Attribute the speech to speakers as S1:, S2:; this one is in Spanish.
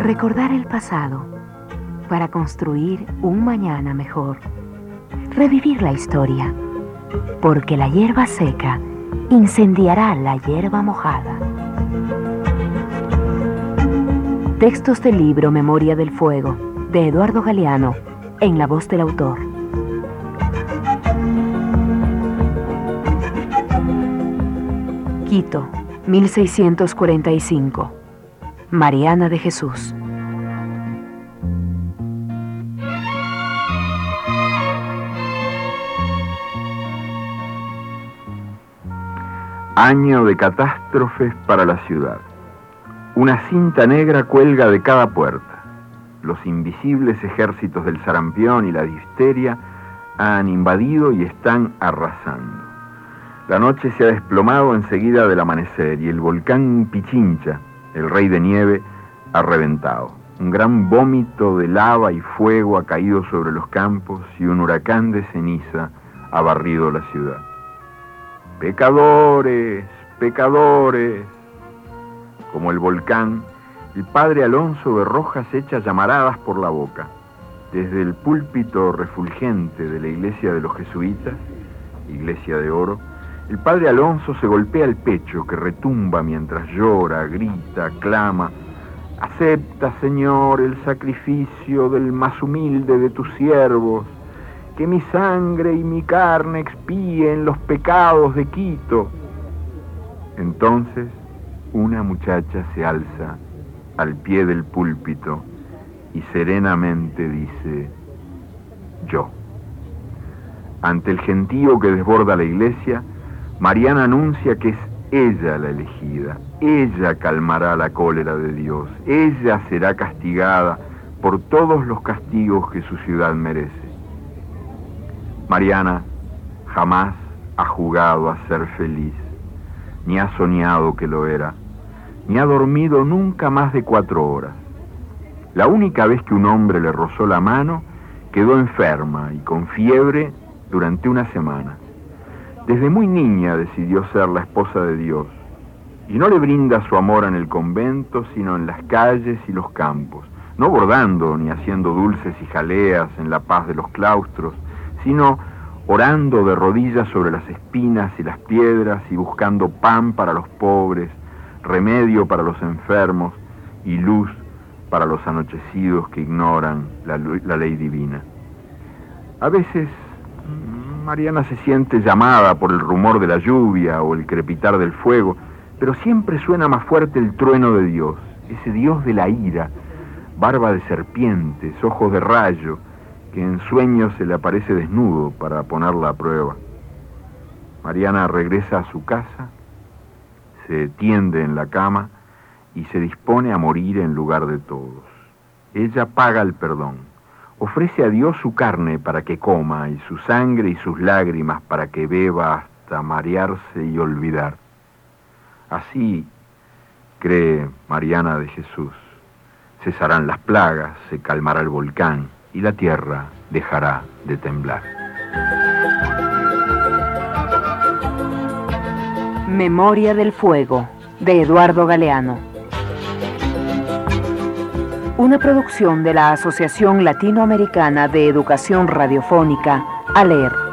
S1: Recordar el pasado para construir un mañana mejor. Revivir la historia, porque la hierba seca incendiará la hierba mojada. Textos del libro Memoria del Fuego, de Eduardo Galeano, en la voz del autor. Quito, 1645. Mariana de Jesús.
S2: Año de catástrofes para la ciudad. Una cinta negra cuelga de cada puerta. Los invisibles ejércitos del sarampión y la difteria han invadido y están arrasando. La noche se ha desplomado enseguida del amanecer y el volcán Pichincha, el rey de nieve, ha reventado. Un gran vómito de lava y fuego ha caído sobre los campos y un huracán de ceniza ha barrido la ciudad. ¡Pecadores! ¡Pecadores! Como el volcán, el padre Alonso de Rojas echa llamaradas por la boca. Desde el púlpito refulgente de la iglesia de los jesuitas, iglesia de oro, el padre Alonso se golpea el pecho que retumba mientras llora, grita, clama. Acepta, Señor, el sacrificio del más humilde de tus siervos, que mi sangre y mi carne expíen los pecados de Quito. Entonces, una muchacha se alza al pie del púlpito y serenamente dice: yo. Ante el gentío que desborda la iglesia, Mariana anuncia que es ella la elegida. Ella calmará la cólera de Dios. Ella será castigada por todos los castigos que su ciudad merece. Mariana jamás ha jugado a ser feliz, ni ha soñado que lo era, ni ha dormido nunca más de 4 horas. La única vez que un hombre le rozó la mano, quedó enferma y con fiebre durante una semana. Desde muy niña decidió ser la esposa de Dios, y no le brinda su amor en el convento, sino en las calles y los campos, no bordando ni haciendo dulces y jaleas en la paz de los claustros, sino orando de rodillas sobre las espinas y las piedras y buscando pan para los pobres, remedio para los enfermos y luz para los anochecidos que ignoran la ley divina. A veces Mariana se siente llamada por el rumor de la lluvia o el crepitar del fuego, pero siempre suena más fuerte el trueno de Dios, ese Dios de la ira, barba de serpientes, ojos de rayo, que en sueños se le aparece desnudo para ponerla a prueba. Mariana regresa a su casa, se tiende en la cama y se dispone a morir en lugar de todos. Ella paga el perdón. Ofrece a Dios su carne para que coma y su sangre y sus lágrimas para que beba hasta marearse y olvidar. Así, cree Mariana de Jesús, cesarán las plagas, se calmará el volcán y la tierra dejará de temblar.
S1: Memoria del Fuego, de Eduardo Galeano. Una producción de la Asociación Latinoamericana de Educación Radiofónica, ALER.